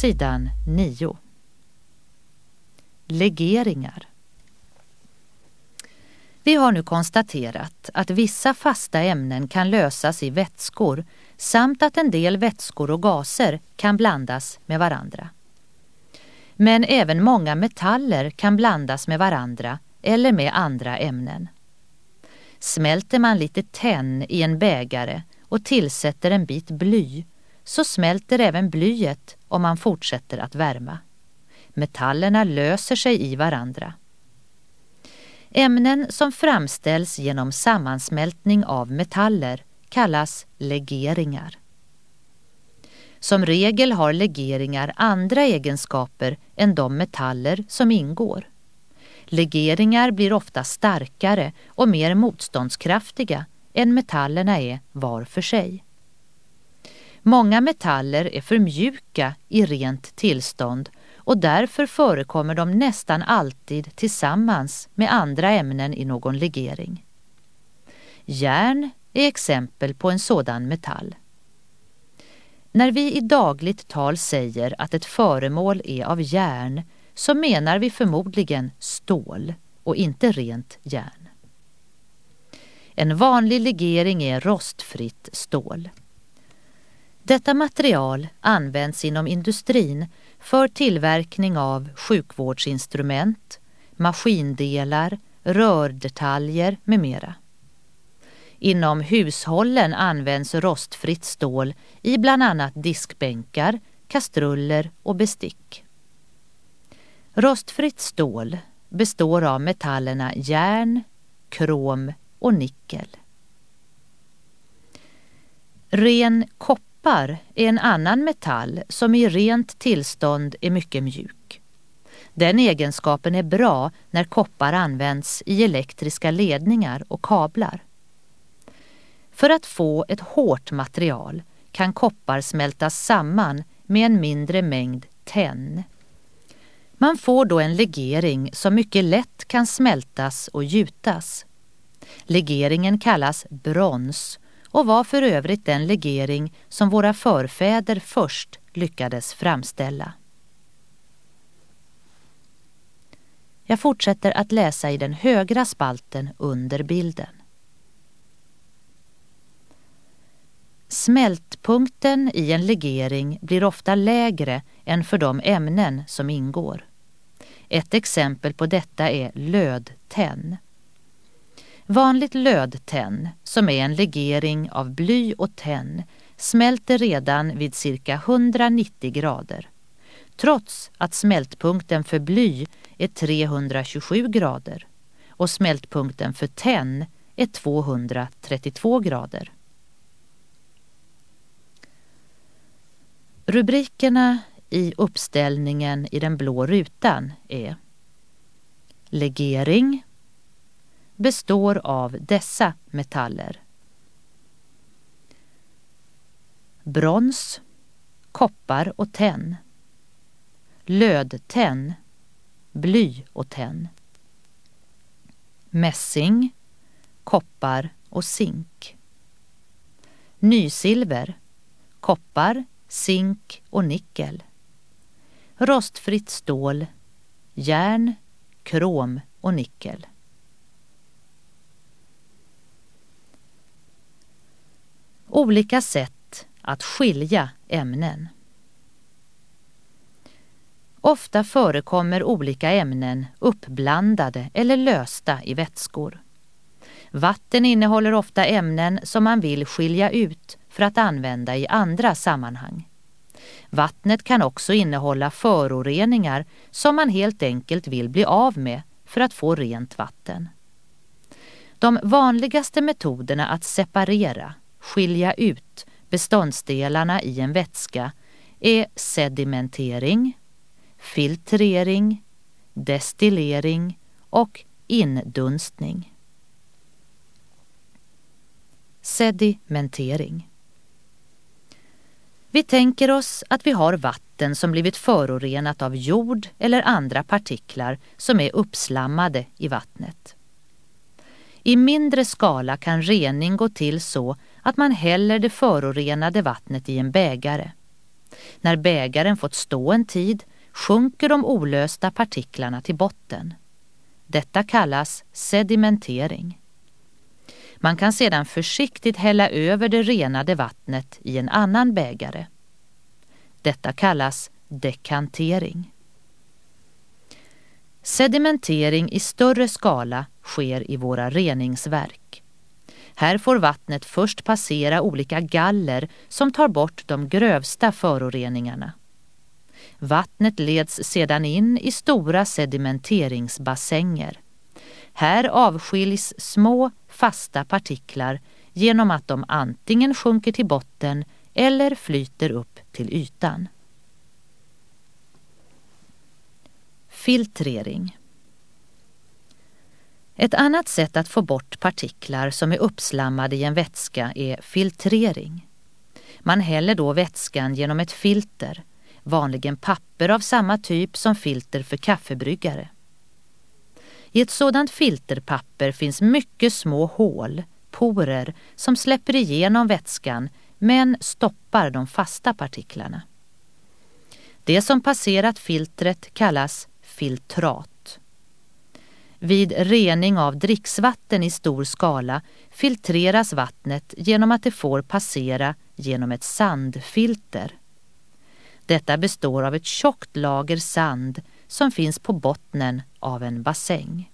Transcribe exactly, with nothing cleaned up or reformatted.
sidan nio. Legeringar. Vi har nu konstaterat att vissa fasta ämnen kan lösas i vätskor samt att en del vätskor och gaser kan blandas med varandra. Men även många metaller kan blandas med varandra eller med andra ämnen. Smälter man lite tenn i en bägare och tillsätter en bit bly, så smälter även blyet om man fortsätter att värma. Metallerna löser sig i varandra. Ämnen som framställs genom sammansmältning av metaller kallas legeringar. Som regel har legeringar andra egenskaper än de metaller som ingår. Legeringar blir ofta starkare och mer motståndskraftiga än metallerna är var för sig. Många metaller är för mjuka i rent tillstånd och därför förekommer de nästan alltid tillsammans med andra ämnen i någon legering. Järn är exempel på en sådan metall. När vi i dagligt tal säger att ett föremål är av järn, så menar vi förmodligen stål och inte rent järn. En vanlig legering är rostfritt stål. Detta material används inom industrin för tillverkning av sjukvårdsinstrument, maskindelar, rördetaljer med mera. Inom hushållen används rostfritt stål i bland annat diskbänkar, kastruller och bestick. Rostfritt stål består av metallerna järn, krom och nickel. Ren koppar är en annan metall som i rent tillstånd är mycket mjuk. Den egenskapen är bra när koppar används i elektriska ledningar och kablar. För att få ett hårt material kan koppar smältas samman med en mindre mängd tenn. Man får då en legering som mycket lätt kan smältas och gjutas. Legeringen kallas brons och var för övrigt den legering som våra förfäder först lyckades framställa. Jag fortsätter att läsa i den högra spalten under bilden. Smältpunkten i en legering blir ofta lägre än för de ämnen som ingår. Ett exempel på detta är lödtenn. Vanligt lödtenn, som är en legering av bly och tenn, smälter redan vid cirka hundranittio grader. Trots att smältpunkten för bly är trehundratjugosju grader och smältpunkten för tenn är tvåhundratrettiotvå grader. Rubrikerna i uppställningen i den blå rutan är: legering består av dessa metaller: brons, koppar och tenn, lödtenn, bly och tenn, mässing, koppar och zink, nysilver, koppar, zink och nickel, rostfritt stål, järn, krom och nickel. Olika sätt att skilja ämnen. Ofta förekommer olika ämnen uppblandade eller lösta i vätskor. Vatten innehåller ofta ämnen som man vill skilja ut för att använda i andra sammanhang. Vattnet kan också innehålla föroreningar som man helt enkelt vill bli av med för att få rent vatten. De vanligaste metoderna att separera, skilja ut beståndsdelarna i en vätska är sedimentering, filtrering, destillering och indunstning. Sedimentering. Vi tänker oss att vi har vatten som blivit förorenat av jord eller andra partiklar som är uppslammade i vattnet. I mindre skala kan rening gå till så att man häller det förorenade vattnet i en bägare. När bägaren fått stå en tid sjunker de olösta partiklarna till botten. Detta kallas sedimentering. Man kan sedan försiktigt hälla över det renade vattnet i en annan bägare. Detta kallas dekantering. Sedimentering i större skala sker i våra reningsverk. Här får vattnet först passera olika galler som tar bort de grövsta föroreningarna. Vattnet leds sedan in i stora sedimenteringsbassänger. Här avskiljs små fasta partiklar genom att de antingen sjunker till botten eller flyter upp till ytan. Filtrering. Ett annat sätt att få bort partiklar som är uppslammade i en vätska är filtrering. Man häller då vätskan genom ett filter, vanligen papper av samma typ som filter för kaffebryggare. I ett sådant filterpapper finns mycket små hål, porer, som släpper igenom vätskan men stoppar de fasta partiklarna. Det som passerat filtret kallas filtrat. Vid rening av dricksvatten i stor skala filtreras vattnet genom att det får passera genom ett sandfilter. Detta består av ett tjockt lager sand som finns på bottnen av en bassäng.